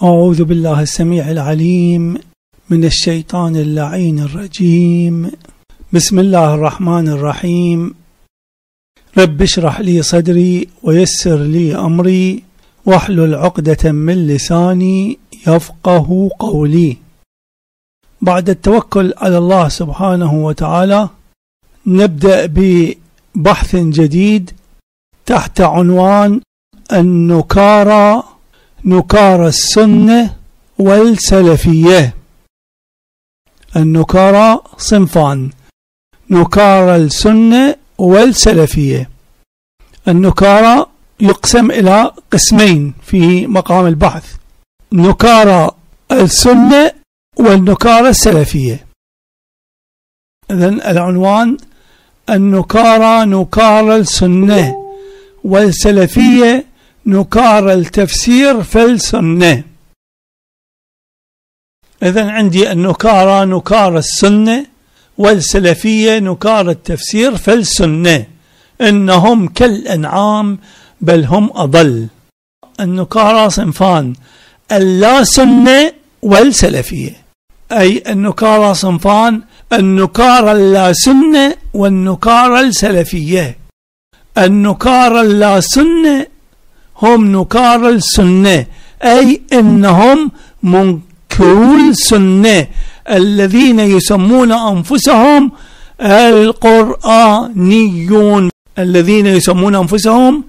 أعوذ بالله السميع العليم من الشيطان اللعين الرجيم. بسم الله الرحمن الرحيم. رب اشرح لي صدري ويسر لي أمري واحلل عقدة من لساني يفقه قولي. بعد التوكل على الله سبحانه وتعالى نبدأ ببحث جديد تحت عنوان النكارى، نكارى السنة والسلفية. النكارى صنفان: نكارى السنة والسلفية. النكارى يقسم إلى قسمين في مقام البحث: نكارى السنة والنكارى السلفية. إذن العنوان النكارى نكارى السنة والسلفية نكارى التفسير في السنة. إذن عندي النكارى نكارى السنة والسلفية نكارى التفسير في السنة، إنهم كالأنعام بل هم أضل. النكارى صنفان: اللا سنة والسلفية، أي النكارى صنفان: النكارى اللا سنة والنكارى السلفية. النكارى اللا سنة هم نكارى السنة، أي إنهم منكرو السنة الذين يسمون أنفسهم القرآنيون، الذين يسمون أنفسهم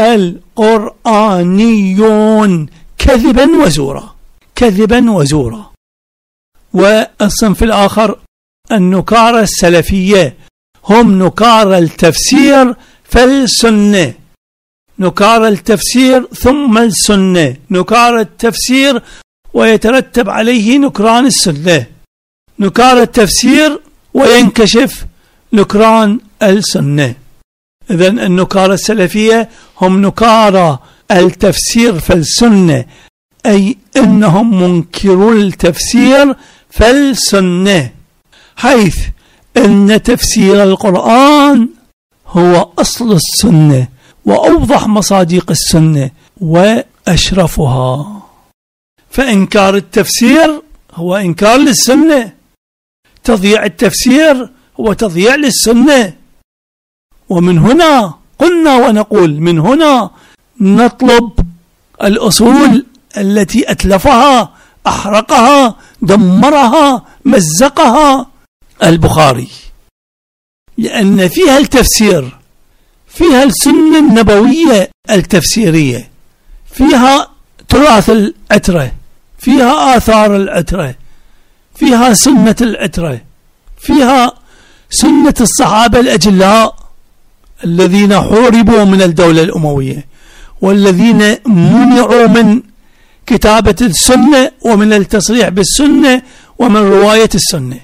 القرآنيون كذبا وزورا، كذبا وزورا. والصنف الآخر النكارى السلفية، هم نكارى التفسير في السنة، نكارى التفسير ثم السنة، نكارى التفسير ويترتب عليه نكران السنة، نكارى التفسير وينكشف نكران السنة. إذن النكارى السلفية هم نكارى التفسير في السنة، أي إنهم منكروا التفسير في السنة، حيث إن تفسير القرآن هو أصل السنة وأوضح مصادق السنة وأشرفها. فإنكار التفسير هو إنكار للسنة، تضييع التفسير هو تضييع للسنة. ومن هنا قلنا ونقول، من هنا نطلب الأصول التي أتلفها، أحرقها، دمرها، مزقها البخاري، لأن فيها التفسير، فيها السنة النبوية التفسيرية، فيها تراث العترة، فيها آثار العترة، فيها سنة العترة، فيها سنة الصحابة الأجلاء الذين حوربوا من الدولة الأموية والذين منعوا من كتابة السنة ومن التصريح بالسنة ومن رواية السنة.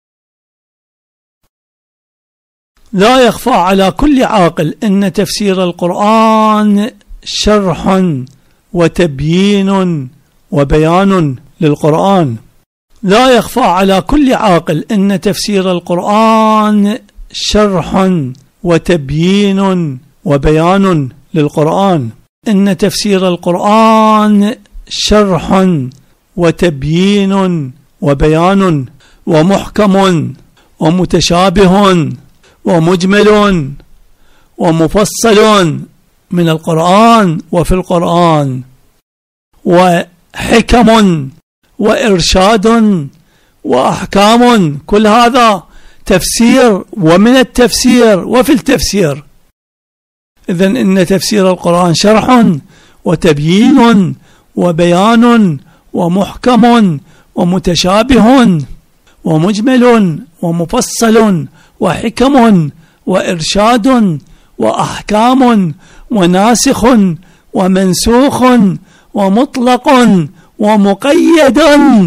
لا يخفى على كل عاقل أن تفسير القرآن شرح وتبيين وبيان للقرآن. لا يخفى على كل عاقل أن تفسير القرآن شرح وتبيين وبيان للقرآن. إن تفسير القرآن شرح وتبيين وبيان ومحكم ومتشابه ومجمل ومفصل من القرآن وفي القرآن، وحكم وإرشاد وأحكام، كل هذا تفسير ومن التفسير وفي التفسير. إذن إن تفسير القرآن شرح وتبيين وبيان ومحكم ومتشابه ومجمل ومفصل وحكم وإرشاد وأحكام وناسخ ومنسوخ ومطلق ومقيد.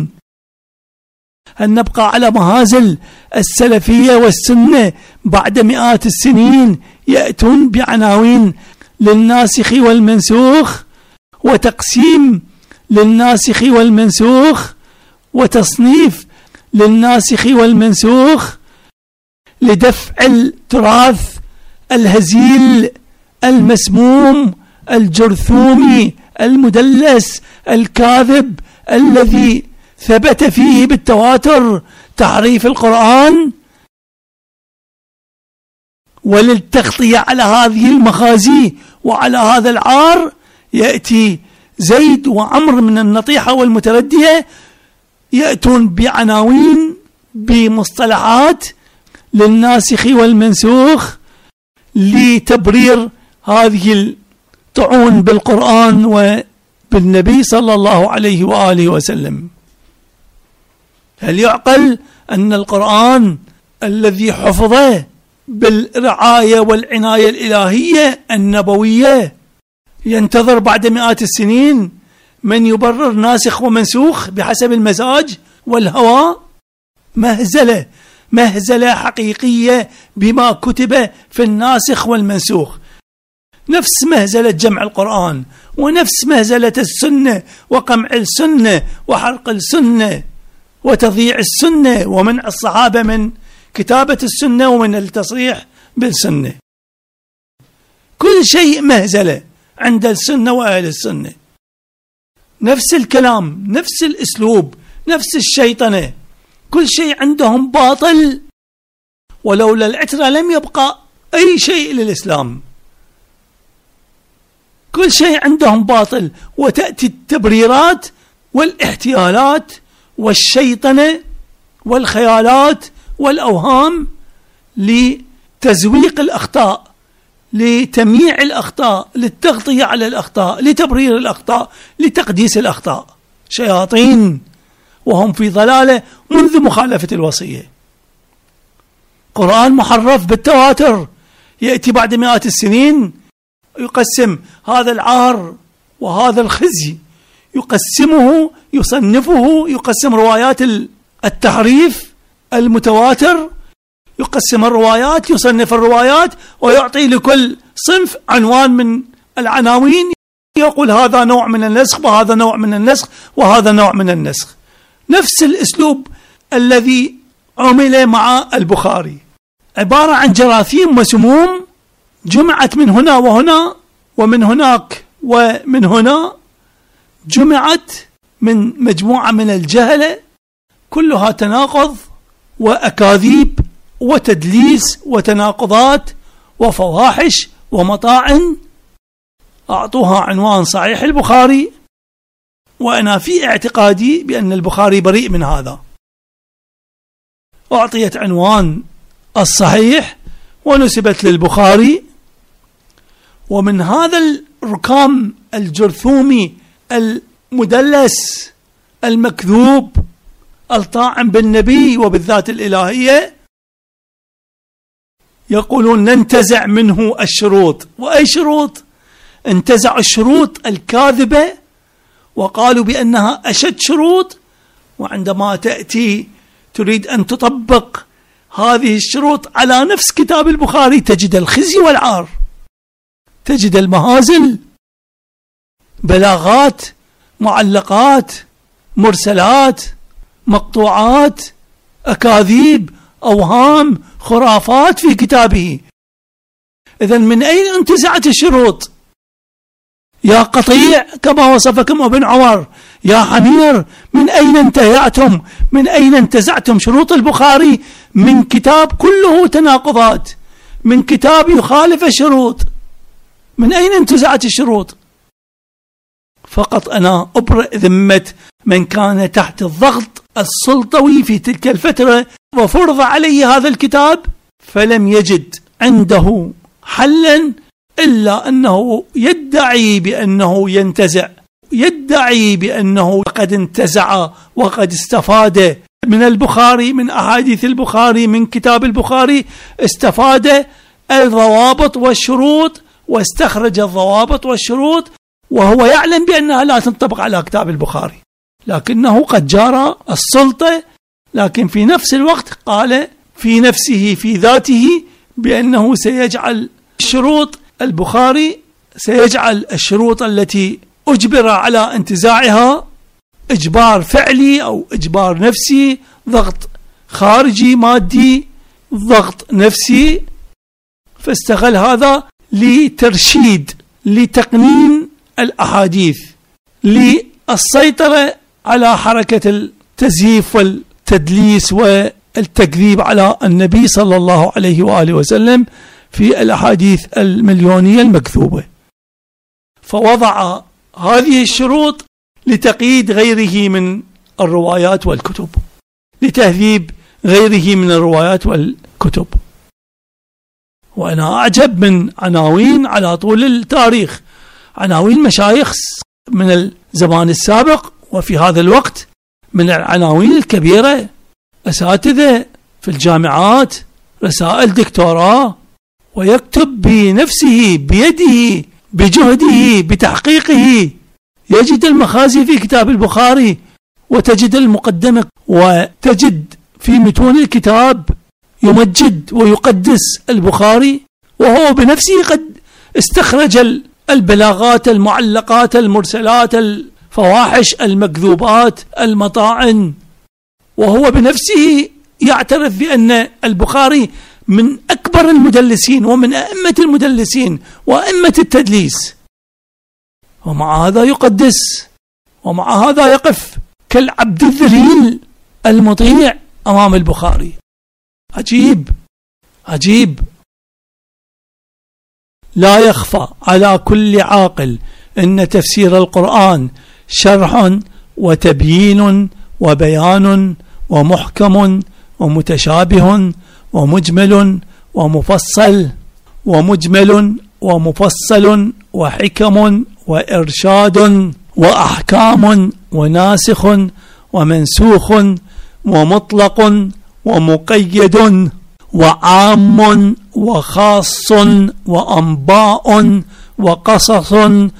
هل نبقى على مهازل السلفية والسنة بعد مئات السنين يأتون بعناوين للناسخ والمنسوخ وتقسيم للناسخ والمنسوخ وتصنيف للناسخ والمنسوخ لدفع التراث الهزيل المسموم الجرثومي المدلس الكاذب الذي ثبت فيه بالتواتر تحريف القرآن. وللتغطية على هذه المخازي وعلى هذا العار يأتي زيد وعمر من النطيحة والمتردية يأتون بعناوين بمصطلحات للناسخ والمنسوخ لتبرير هذه الطعون بالقرآن وبالنبي صلى الله عليه وآله وسلم. هل يعقل أن القرآن الذي حفظه بالرعاية والعناية الإلهية النبوية ينتظر بعد مئات السنين من يبرر ناسخ ومنسوخ بحسب المزاج والهوى؟ مهزلة حقيقية بما كتب في الناسخ والمنسوخ، نفس مهزلة جمع القرآن ونفس مهزلة السنة وقمع السنة وحرق السنة وتضييع السنة ومنع الصحابة من كتابة السنة ومن التصريح بالسنة. كل شيء مهزلة عند السنة وأهل السنة، نفس الكلام، نفس الأسلوب، نفس الشيطنة، كل شيء عندهم باطل. ولولا العترة لم يبقى أي شيء للإسلام، كل شيء عندهم باطل. وتأتي التبريرات والاحتيالات والشيطنة والخيالات والأوهام لتزويق الأخطاء، لتمييع الأخطاء، للتغطية على الأخطاء، لتبرير الأخطاء، لتقديس الأخطاء. شياطين وهم في ضلالة منذ مخالفة الوصية. قرآن محرف بالتواتر يأتي بعد مئات السنين يقسم هذا العار وهذا الخزي، يقسمه، يصنفه، يقسم روايات التحريف المتواتر، يقسم الروايات، يصنف الروايات، ويعطي لكل صنف عنوان من العناوين، يقول هذا نوع من النسخ وهذا نوع من النسخ وهذا نوع من النسخ. نفس الأسلوب الذي عمل مع البخاري، عبارة عن جراثيم وسموم جمعت من هنا وهنا ومن هناك ومن هنا، جمعت من مجموعة من الجهلة، كلها تناقض وأكاذيب وتدليس وتناقضات وفواحش ومطاعن. أعطوها عنوان صحيح البخاري، وأنا في اعتقادي بأن البخاري بريء من هذا. أعطيت عنوان الصحيح ونسبت للبخاري، ومن هذا الركام الجرثومي المدلس المكذوب الطاعن بالنبي وبالذات الإلهية يقولون ننتزع منه الشروط. وأي شروط؟ انتزعوا الشروط الكاذبة وقالوا بأنها أشد شروط، وعندما تأتي تريد أن تطبق هذه الشروط على نفس كتاب البخاري تجد الخزي والعار، تجد المهازل، بلاغات، معلقات، مرسلات، مقطوعات، أكاذيب، أوهام، خرافات في كتابه. إذن من أين انتزعت الشروط؟ يا قطيع كما وصفكم ابن عمر، يا حمير، من أين انتزعتم؟ من أين انتزعتم شروط البخاري من كتاب كله تناقضات، من كتاب يخالف الشروط؟ من أين انتزعت الشروط؟ فقط أنا أبرئ ذمة من كان تحت الضغط السلطوي في تلك الفترة وفرض عليه هذا الكتاب فلم يجد عنده حلا إلا أنه يدعي بأنه ينتزع، يدعي بأنه قد انتزع وقد استفاد من البخاري، من أحاديث البخاري، من كتاب البخاري، استفاد الضوابط والشروط واستخرج الضوابط والشروط، وهو يعلم بأنها لا تنطبق على كتاب البخاري، لكنه قد جارى السلطة، لكن في نفس الوقت قال في نفسه في ذاته بأنه سيجعل شروط البخاري، سيجعل الشروط التي أجبر على انتزاعها إجبار فعلي أو إجبار نفسي، ضغط خارجي مادي، ضغط نفسي. فاستغل هذا لترشيد، لتقنين الأحاديث للسيطرة على حركة التزييف والتدليس والتكذيب على النبي صلى الله عليه وآله وسلم في الأحاديث المليونية المكذوبة. فوضع هذه الشروط لتقييد غيره من الروايات والكتب، لتهذيب غيره من الروايات والكتب. وأنا أعجب من عناوين على طول التاريخ، عناوين مشايخ من الزمان السابق وفي هذا الوقت، من العناوين الكبيرة، أساتذة في الجامعات، رسائل دكتوراه، ويكتب بنفسه بيده بجهده بتحقيقه. يجد المخازي في كتاب البخاري، وتجد المقدمة، وتجد في متون الكتاب يمجد ويقدس البخاري، وهو بنفسه قد استخرج البلاغات، المعلقات، المرسلات، الفواحش، المكذوبات، المطاعن، وهو بنفسه يعترف بأن البخاري من أكبر المدلسين ومن أئمة المدلسين وأئمة التدليس، ومع هذا يقدس، ومع هذا يقف كالعبد الذليل المطيع أمام البخاري. عجيب عجيب. لا يخفى على كل عاقل أن تفسير القرآن شرح وتبيين وبيان ومحكم ومتشابه ومجمل ومفصل وحكم وإرشاد وأحكام وناسخ ومنسوخ ومطلق ومقيد وعام وخاص وأنباء وقصص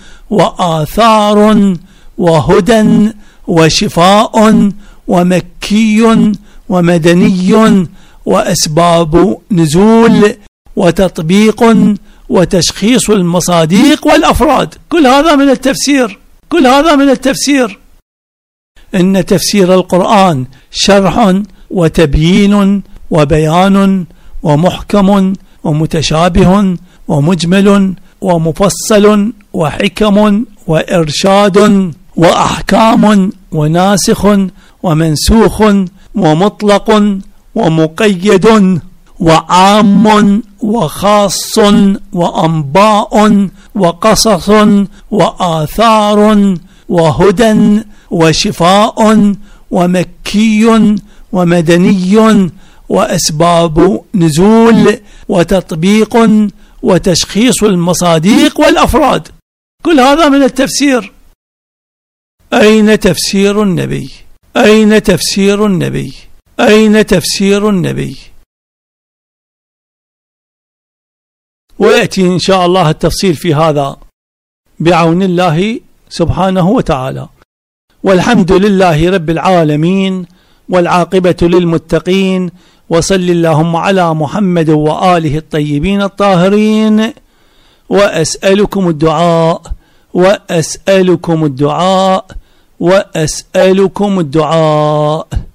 وآثار وهدى وشفاء ومكي ومدني وأسباب نزول وتطبيق وتشخيص المصادق والأفراد. كل هذا من التفسير، كل هذا من التفسير. إن تفسير القرآن شرح وتبيين وبيان ومحكم ومتشابه ومجمل ومفصل وحكم وإرشاد وأحكام وناسخ ومنسوخ ومطلق ومقيد وعام وخاص وأنباء وقصص وآثار وهدى وشفاء ومكي ومدني وأسباب نزول وتطبيق وتشخيص المصادق والأفراد. كل هذا من التفسير. أين تفسير النبي؟ أين تفسير النبي؟ أين تفسير النبي؟ ويأتي إن شاء الله التفصيل في هذا بعون الله سبحانه وتعالى. والحمد لله رب العالمين، والعاقبة للمتقين، وصل اللهم على محمد وآله الطيبين الطاهرين. وأسألكم الدعاء، وأسألكم الدعاء، وأسألكم الدعاء.